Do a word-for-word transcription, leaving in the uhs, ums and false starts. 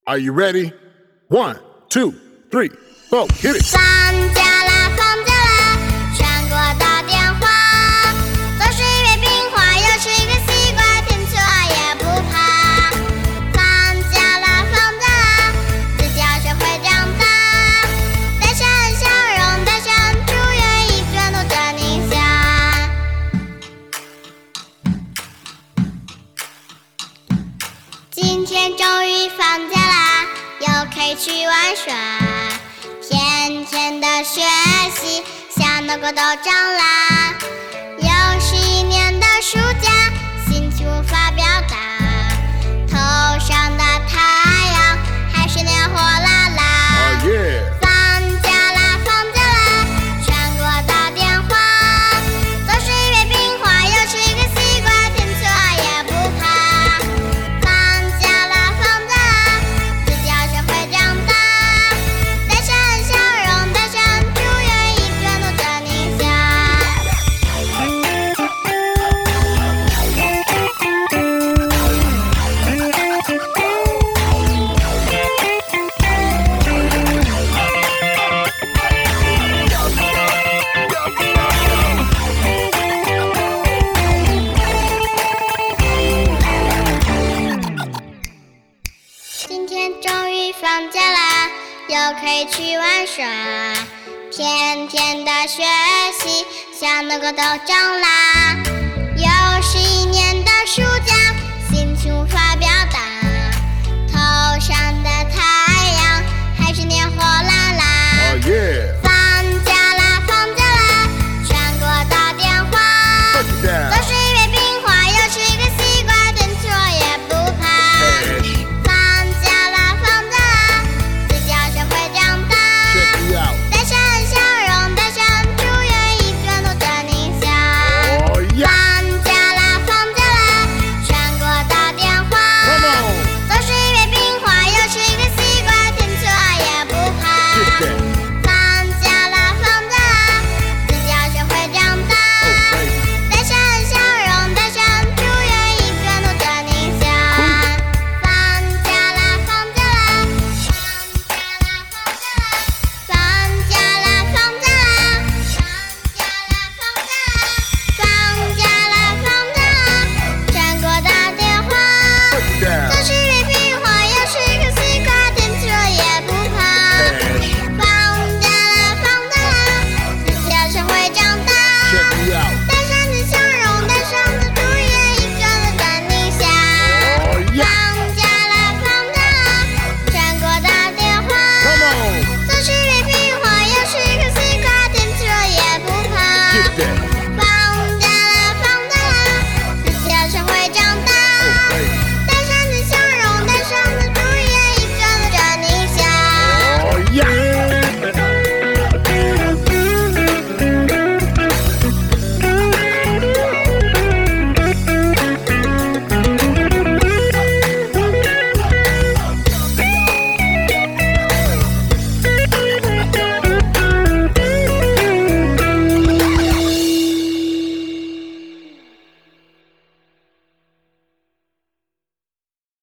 Are you ready? One, two, three, four, hit it. 放假啦，放假啦，全国打电话，总是一杯冰花，又是一个西瓜，天气热也不怕。放假啦，放假啦，自己要学会长大，带上笑容，带上祝愿，一卷都着宁夏。今天终于放假啦，又可以去玩耍。天天的学习，想能够都长啦。又是一年的暑假，心情无法表达。头上的太阳还是那样火辣辣。 Oh, yeah. 放假啦，放假啦，全国打电话，总是一杯冰花，又是一个西瓜，天气热也不怕。放假啦，放假啦，自己要学会长大，带上笑容，带上祝愿，一卷都着宁夏。今天终于放假啦，又可以去玩耍。天天的学习，想能够都长啦。